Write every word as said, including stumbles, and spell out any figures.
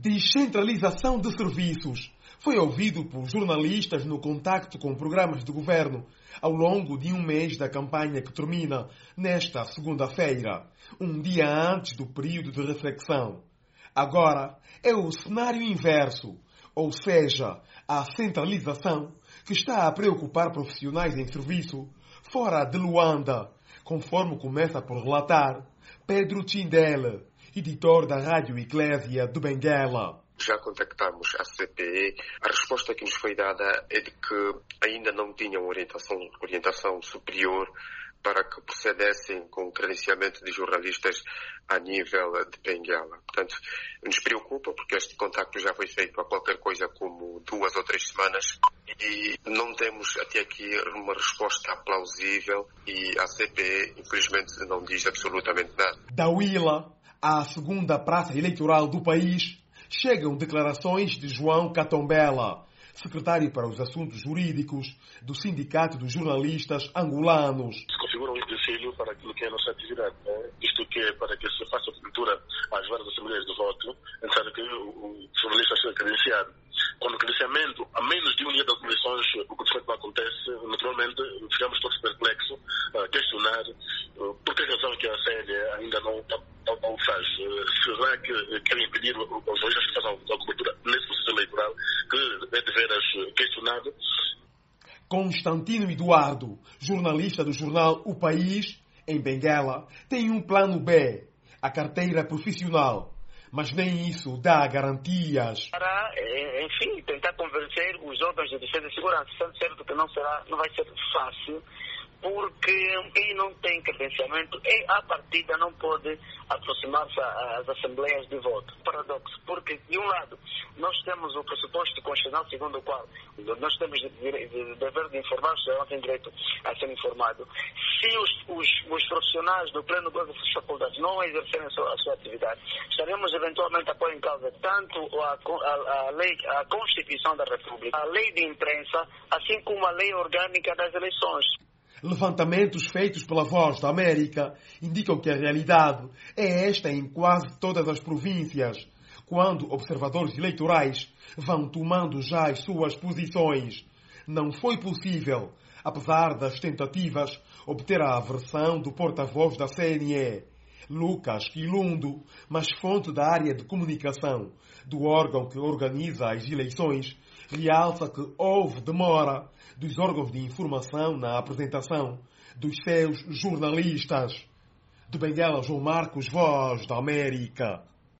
Descentralização de serviços foi ouvido por jornalistas no contacto com programas de governo ao longo de um mês da campanha que termina nesta segunda-feira, um dia antes do período de reflexão. Agora é o cenário inverso, ou seja, a centralização que está a preocupar profissionais em serviço fora de Luanda, conforme começa por relatar Pedro Tindele, editor da Rádio Eclésia de Benguela. Já contactamos a C P E. A resposta que nos foi dada é de que ainda não tinham orientação, orientação superior para que procedessem com o credenciamento de jornalistas a nível de Benguela. Portanto, nos preocupa porque este contacto já foi feito há qualquer coisa como duas ou três semanas e não temos até aqui uma resposta plausível e a C P E, infelizmente, não diz absolutamente nada. Da Huila, à segunda praça eleitoral do país, chegam declarações de João Catombela, secretário para os assuntos jurídicos do Sindicato dos Jornalistas Angolanos. Se configura um empecilho para aquilo que é a nossa atividade, né? Isto que é para que se faça cobertura às várias assembleias de voto, é necessário que o jornalista seja credenciado. Quando o credenciamento, a menos de um dia das eleições, o que de facto acontece, naturalmente, ficamos todos perplexos a questionar uh, por que razão é que a C N E ainda não, não, não faz. Uh, será que querem impedir os jornalistas que façam a cobertura nesse processo eleitoral, que é de veras questionado? Constantino Eduardo, jornalista do jornal O País, em Benguela, tem um plano B, a carteira profissional. Mas nem isso dá garantias. Para, enfim, tentar convencer os órgãos de defesa e segurança, sendo certo que não, será, não vai ser fácil, porque quem não tem credenciamento, à partida não pode aproximar-se às assembleias de voto. Paradoxo, porque, de um lado, nós temos o pressuposto constitucional segundo o qual nós temos o dever de informar, os cidadãos têm direito a ser informado. Se os, os, os profissionais do pleno gozo dessas faculdades não exercerem a sua, a sua atividade, estaremos eventualmente a pôr em causa tanto a, a, a, lei, a Constituição da República, a lei de imprensa, assim como a lei orgânica das eleições. Levantamentos feitos pela Voz da América indicam que a realidade é esta em quase todas as províncias, quando observadores eleitorais vão tomando já as suas posições. Não foi possível, apesar das tentativas, obter a versão do porta-voz da C N E, Lucas Quilundo, mas fonte da área de comunicação do órgão que organiza as eleições, realça que houve demora dos órgãos de informação na apresentação dos seus jornalistas. De Benguela, João Marcos, Voz da América.